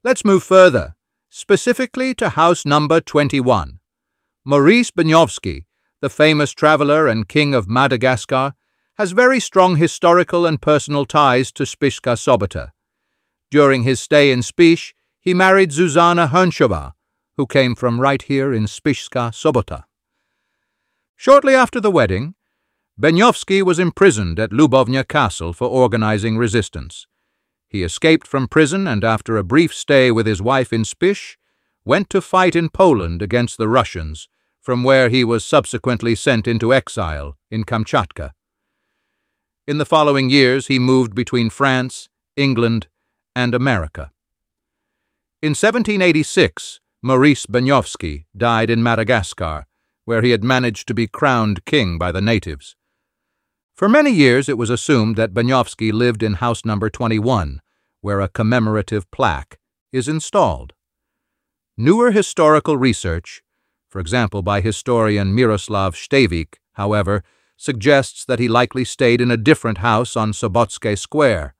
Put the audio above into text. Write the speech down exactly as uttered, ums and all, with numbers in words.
Let's move further, specifically to house number twenty-one. Maurice Beňovský, the famous traveler and king of Madagascar, has very strong historical and personal ties to Spišská Sobota. During his stay in Spiš, he married Zuzana Hrnčová, who came from right here in Spišská Sobota. Shortly after the wedding, Beňovský was imprisoned at Ľubovňa Castle for organizing resistance. He escaped from prison and, after a brief stay with his wife in Spiš, went to fight in Poland against the Russians, from where he was subsequently sent into exile in Kamchatka. In the following years, he moved between France, England, and America. In seventeen eighty-six, Maurice Beňovský died in Madagascar, where he had managed to be crowned king by the natives. For many years it was assumed that Beňovský lived in house number twenty-one, where a commemorative plaque is installed. Newer historical research, for example by historian Miroslav Števik, however, suggests that he likely stayed in a different house on Sobotsky Square,